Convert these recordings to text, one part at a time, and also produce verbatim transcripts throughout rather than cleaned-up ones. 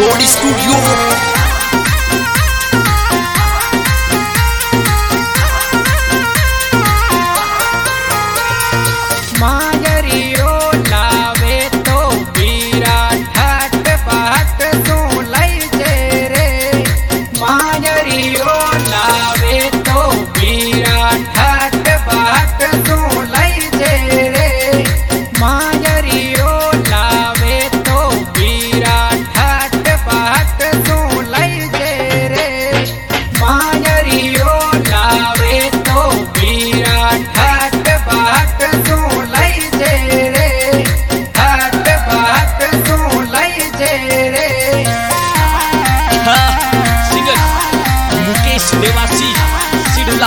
Recording Studio. Dewasi सिडला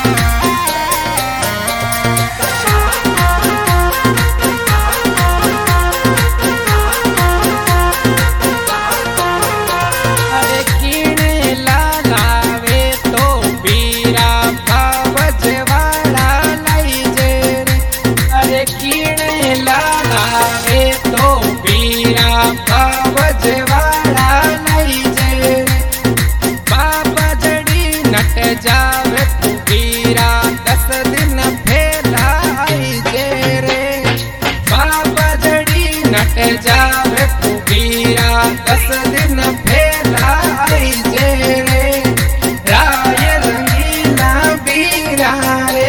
अरे किने लावे तो बीरा बाबजवाड़ा लाई जे रे। अरे किने लावे तो बीरा बाबजवाड़ा लाई जे रे। बाबा नट जावे बीरा दस दिन फैलाई जे रे। बाबा जड़ी नट जावे बीरा दस दिन फैलाई जे रे। राय रंगीला बीरा रे।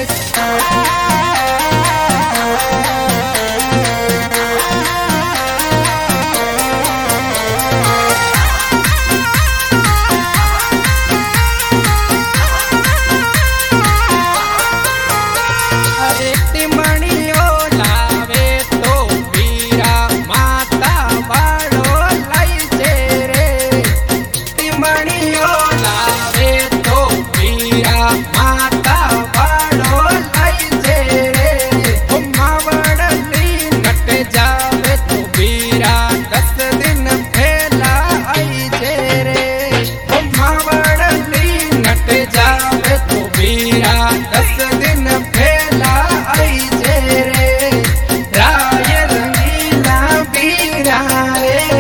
दस दिन फैला आई जे रे। राय रंगीला बीरा रे।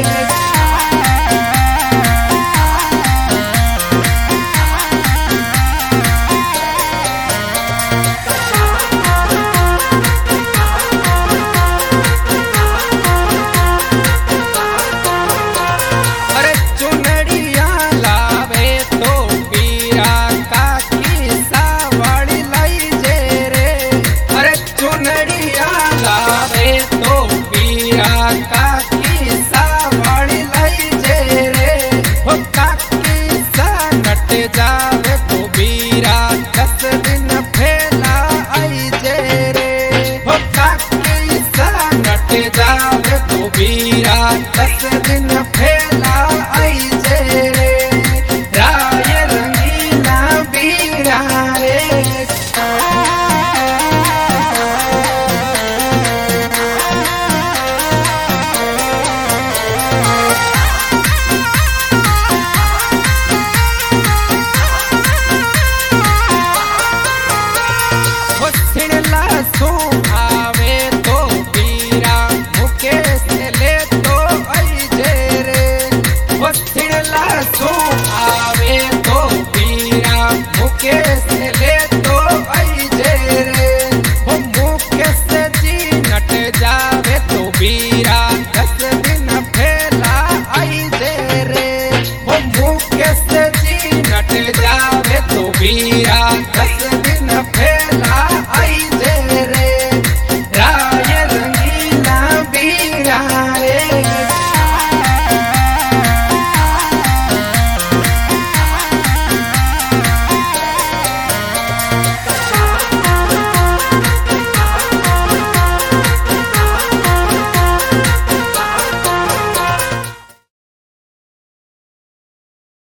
अरे चुनड़िया लावे तो बीरा काकी सावड़ी लाई जे रे। अरे चुनड़िया लावे तो बीरा काकी सावड़ी लाई जे रे। हो काकी सा नट जावे तो बीरा दस दिन फैला आई जे रे। हो काकी सा नट जावे तो बीरा दस दिन फैला आई जे रे। राय रंगीला बीरा रे। सिड़ला सो